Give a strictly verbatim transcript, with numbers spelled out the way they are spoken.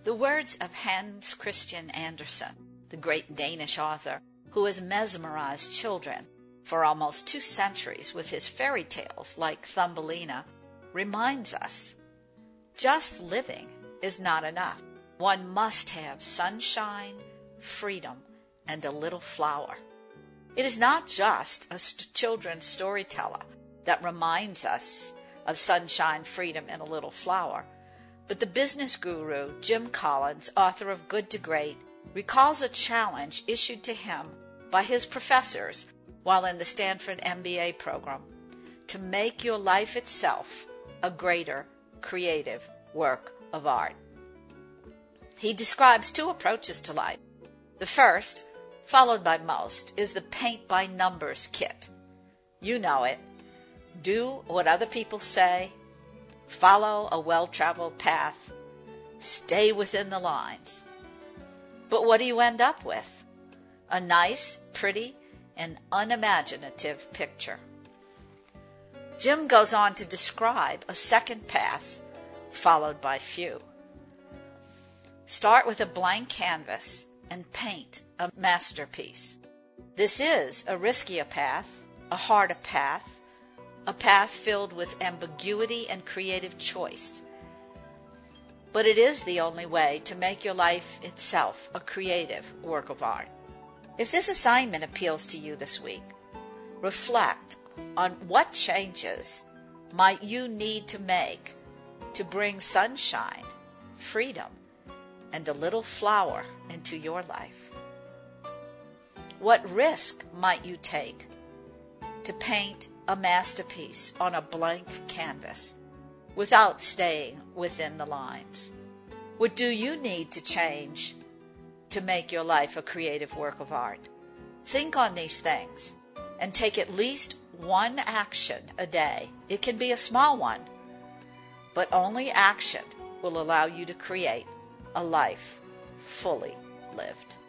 The words of Hans Christian Andersen, the great Danish author who has mesmerized children for almost two centuries with his fairy tales like Thumbelina, reminds us, just living is not enough. One must have sunshine, freedom, and a little flower. It is not just a st- children's storyteller that reminds us of sunshine, freedom, and a little flower, but the business guru Jim Collins, author of Good to Great, recalls a challenge issued to him by his professors while in the Stanford M B A program to make your life itself a greater creative work of art. He describes two approaches to life. The first, followed by most, is the paint-by-numbers kit. You know it. Do what other people say. Follow a well-traveled path. Stay within the lines. But what do you end up with? A nice, pretty, and unimaginative picture. Jim goes on to describe a second path, followed by few. Start with a blank canvas and paint a masterpiece. This is a riskier path, a harder path, a path filled with ambiguity and creative choice. But it is the only way to make your life itself a creative work of art. If this assignment appeals to you this week, reflect on what changes might you need to make to bring sunshine, freedom, and a little flower into your life. What risk might you take to paint a masterpiece on a blank canvas without staying within the lines? What do you need to change to make your life a creative work of art? Think on these things and take at least one action a day. It can be a small one, but only action will allow you to create a life fully lived.